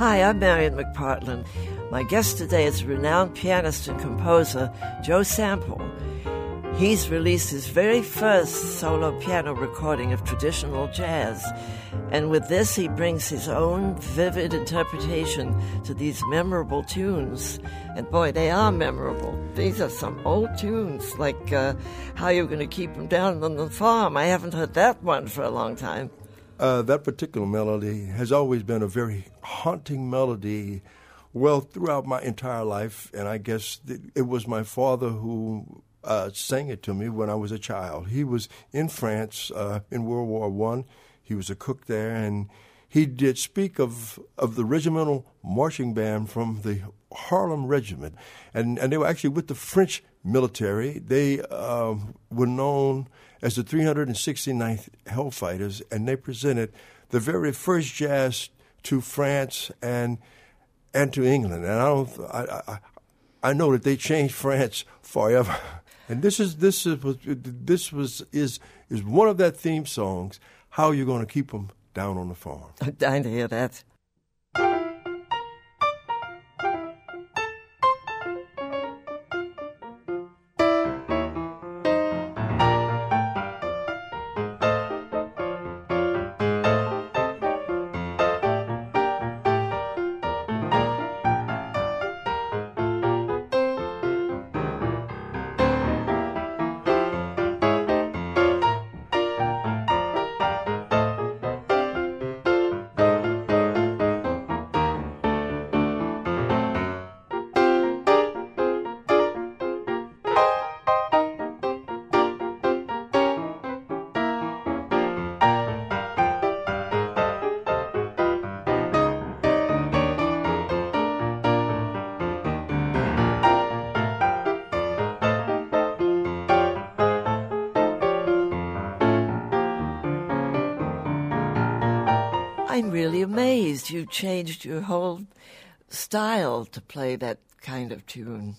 Hi, I'm Marion McPartland. My guest today is renowned pianist and composer Joe Sample. He's released his very first solo piano recording of traditional jazz, and with this he brings his own vivid interpretation to these memorable tunes. And boy, they are memorable. These are some old tunes, like How You're Going to Keep 'Em Down on the Farm. I haven't heard that one for a long time. That particular melody has always been a very haunting melody, well, throughout my entire life, and I guess it was my father who sang it to me when I was a child. He was in France in World War I. He was a cook there, and he did speak of the regimental marching band from the Harlem Regiment, and they were actually with the French military. They were known as the 369th Hellfighters, and they presented the very first jazz to France and to England. And I know that they changed France forever. And this is one of that theme songs. How are you going to keep them down on the farm? I'm dying to hear that. I'm really amazed. You changed your whole style to play that kind of tune.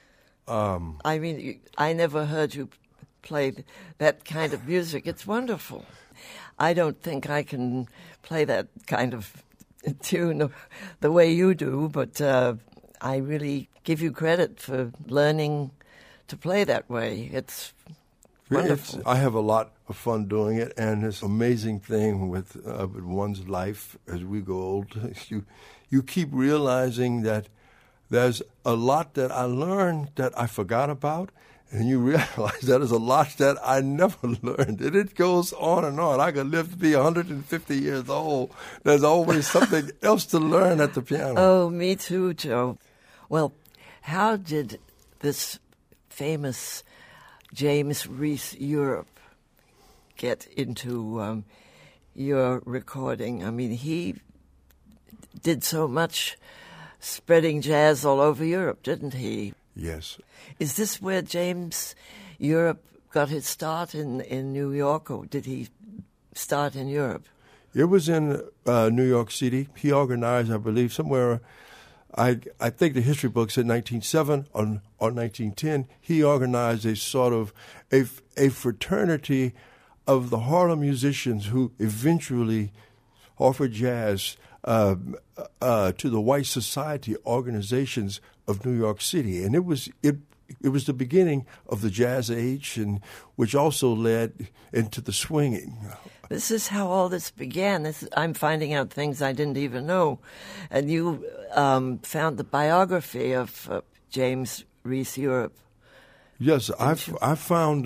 I mean, I never heard you play that kind of music. It's wonderful. I don't think I can play that kind of tune the way you do, but I really give you credit for learning to play that way. It's wonderful. I have a lot of fun doing it, and it's an amazing thing with one's life as we go old. You keep realizing that there's a lot that I learned that I forgot about, and you realize that there's a lot that I never learned. And it goes on and on. I could live to be 150 years old. There's always something else to learn at the piano. Oh, me too, Joe. Well, how did this famous James Reese Europe get into your recording? I mean, he did so much spreading jazz all over Europe, didn't he? Yes. Is this where James Europe got his start in New York, or did he start in Europe? It was in New York City. He organized, I believe, somewhere, I think the history book said 1907 or 1910. He organized a sort of a fraternity of the Harlem musicians who eventually offered jazz to the white society organizations of New York City, and it was the beginning of the jazz age, and which also led into the swinging. This is how all this began. I'm finding out things I didn't even know, and you found the biography of James Reese Europe. Yes, I found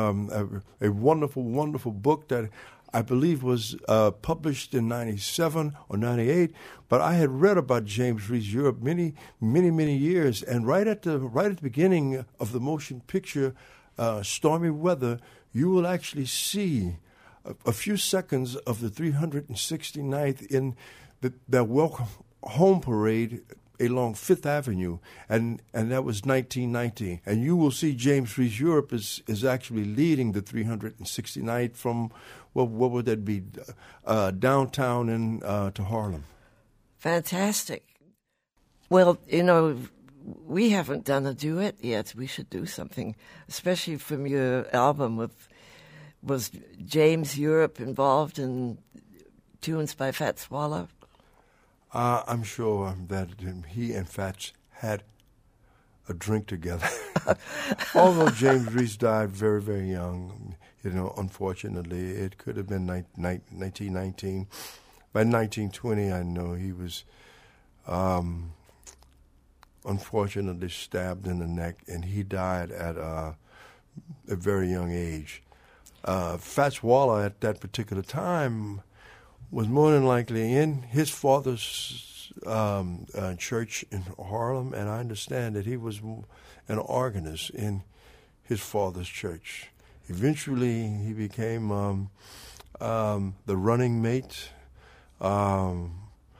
a wonderful, wonderful book that I believe was published in 97 or 98, but I had read about James Reese Europe many, many, many years, and right at the beginning of the motion picture Stormy Weather, you will actually see a few seconds of the 369th in their welcome home parade along Fifth Avenue, and that was 1919. And you will see James Reese Europe is actually leading the 369th from, what would that be, downtown to Harlem. Fantastic. Well, we haven't done a duet yet. We should do something, especially from your album. Was James Europe involved in tunes by Fats Waller? I'm sure that he and Fats had a drink together. Although James Reese died very, very young, unfortunately, it could have been 1919. By 1920, I know he was unfortunately stabbed in the neck, and he died at a very young age. Fats Waller, at that particular time, was more than likely in his father's church in Harlem, and I understand that he was an organist in his father's church. Eventually, he became the running mate of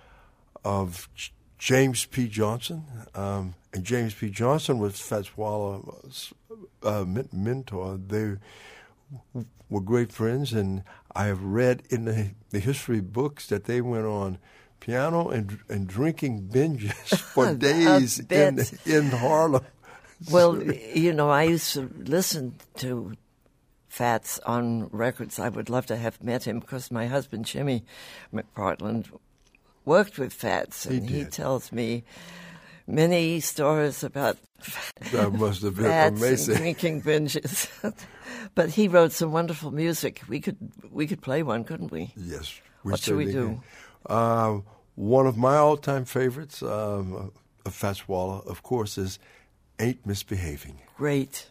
James P. Johnson, and James P. Johnson was Fats Waller's mentor. They were great friends, and I have read in the history books that they went on piano and drinking binges for days in Harlem. Well, I used to listen to Fats on records. I would love to have met him because my husband, Jimmy McPartland, worked with Fats, and he tells me many stories about that must have been Fats amazing. And drinking binges. But he wrote some wonderful music. We could play one, couldn't we? Yes. What should we do? One of my all-time favorites of Fats Waller, of course, is Ain't Misbehaving. Great.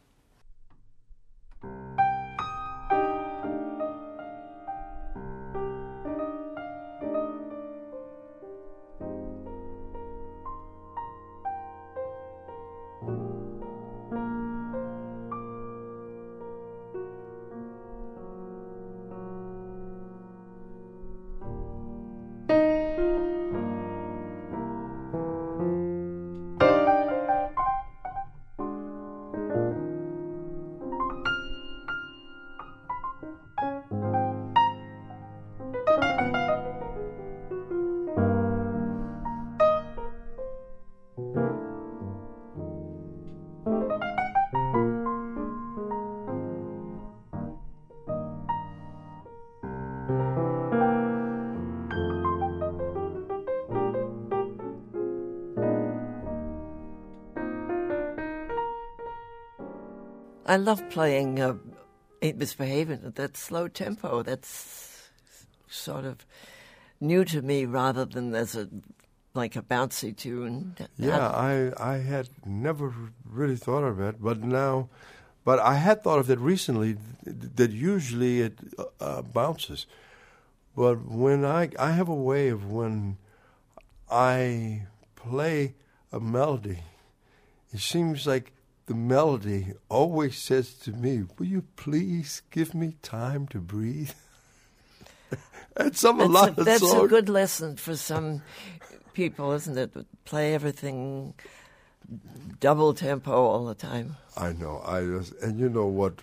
I love playing Ain't Misbehaving at that slow tempo. That's sort of new to me rather than as a bouncy tune. Yeah, I had never really thought of it, but I had thought of it recently, that usually it bounces. But when I have a way of when I play a melody, it seems like the melody always says to me, "Will you please give me time to breathe?" That's a good lesson for some people, isn't it? Play everything double tempo all the time. I know. And you know what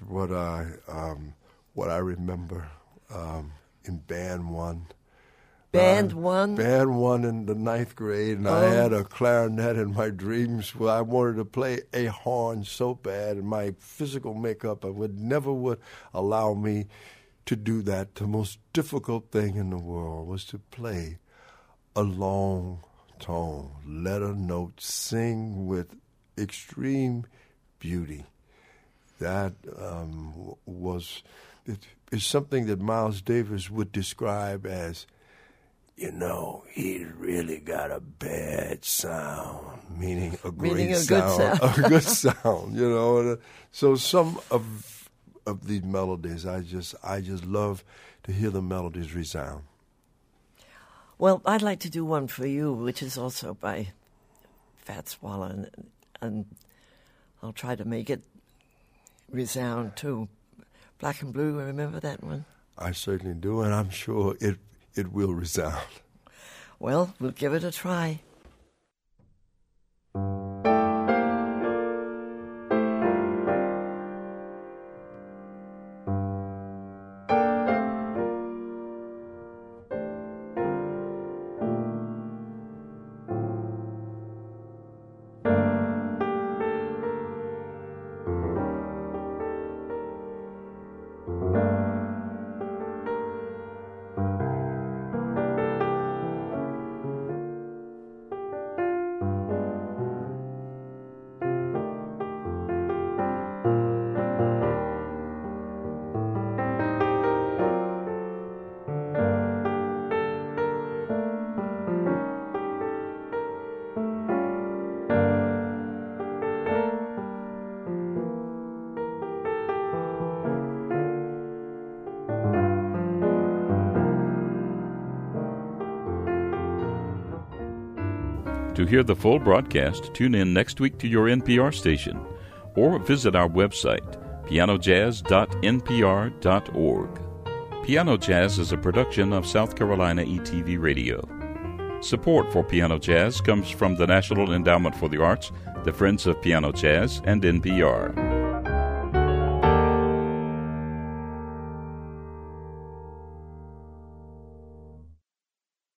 I remember in Band 1. Band 1? Band 1 in the 9th grade, and I had a clarinet in my dreams where I wanted to play a horn so bad, and my physical makeup never would allow me to do that. The most difficult thing in the world was to play a long tone, letter note, sing with extreme beauty. That is something that Miles Davis would describe as, he really got a bad sound, meaning a great sound. A good sound, So some of these melodies, I just love to hear the melodies resound. Well, I'd like to do one for you, which is also by Fats Waller, and I'll try to make it resound too. Black and Blue, remember that one? I certainly do, and I'm sure it will resound. Well, we'll give it a try. To hear the full broadcast, tune in next week to your NPR station or visit our website, pianojazz.npr.org. Piano Jazz is a production of South Carolina ETV Radio. Support for Piano Jazz comes from the National Endowment for the Arts, the Friends of Piano Jazz, and NPR.